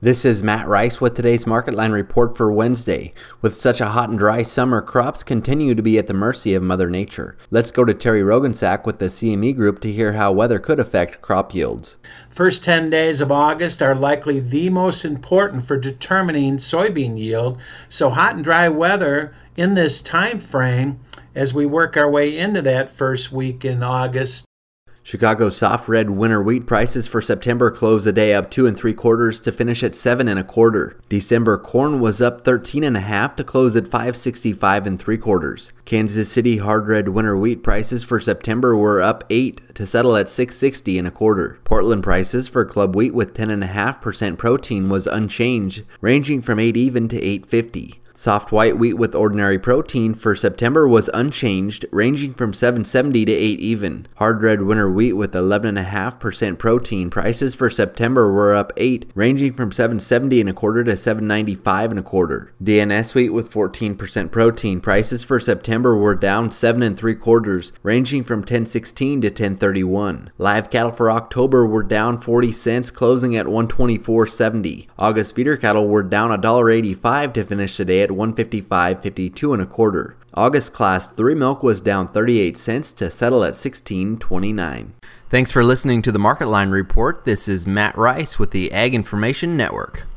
This is Matt Rice with today's Market Line report for Wednesday. With such a hot and dry summer, crops continue to be at the mercy of Mother Nature. Let's go to Terry Rogensack with the CME Group to hear how weather could affect crop yields. First 10 days of August are likely the most important for determining soybean yield, so hot and dry weather in this time frame as we work our way into that first week in August. Chicago soft red winter wheat prices for September closed the day up 2 3/4 to finish at 7 1/4. December corn was up 13 1/2 to close at 565 3/4. Kansas City hard red winter wheat prices for September were up 8 to settle at 660 1/4. Portland prices for club wheat with 10.5% protein was unchanged, ranging from 8 even to 850. Soft white wheat with ordinary protein for September was unchanged, ranging from 770 to 8 even. Hard red winter wheat with 11.5% protein prices for September were up 8, ranging from 770 1/4 to 795 1/4. DNS wheat with 14% protein prices for September were down 7 3/4, ranging from 1016 to 1031. Live cattle for October were down 40 cents, closing at 124.70. August feeder cattle were down $1.85 to finish the day at 155.52 1/4. August class 3 milk was down 38 cents to settle at 16.29. Thanks for listening to the Market Line report. This is Matt Rice with the Ag Information Network.